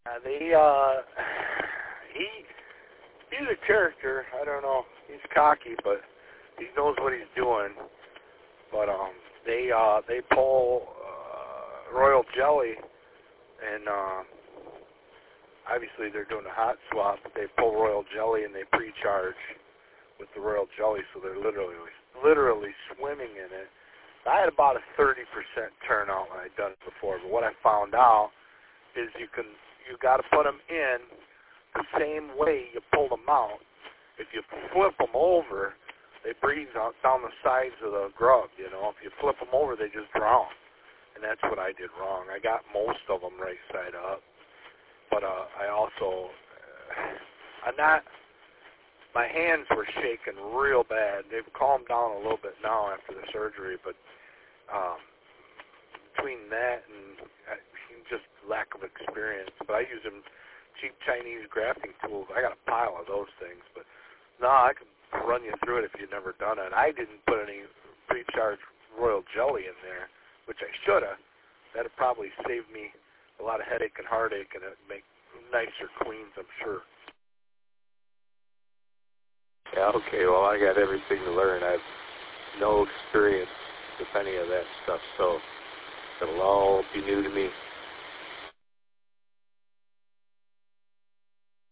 He's a character. I don't know. He's cocky, but he knows what he's doing. But they pull Royal Jelly, and obviously they're doing a hot swap. But they pull Royal Jelly and they pre-charge with the Royal Jelly, so they're literally swimming in it. I had about a 30% turnout when I'd done it before, but what I found out is you got to put them in the same way you pull them out. If you flip them over, they breathe out down the sides of the grub, you know. If you flip them over, they just drown. And that's what I did wrong. I got most of them right side up. But I also, my hands were shaking real bad. They've calmed down a little bit now after the surgery, but between that and just lack of experience. But I use them cheap Chinese grafting tools. I got a pile of those things, but no, I can run you through it if you've never done it. I didn't put any pre-charged Royal Jelly in there, which I should have. That would probably save me a lot of headache and heartache, and it'd make nicer queens, I'm sure. Yeah, okay, well, I got everything to learn. I have no experience with any of that stuff, so it'll all be new to me.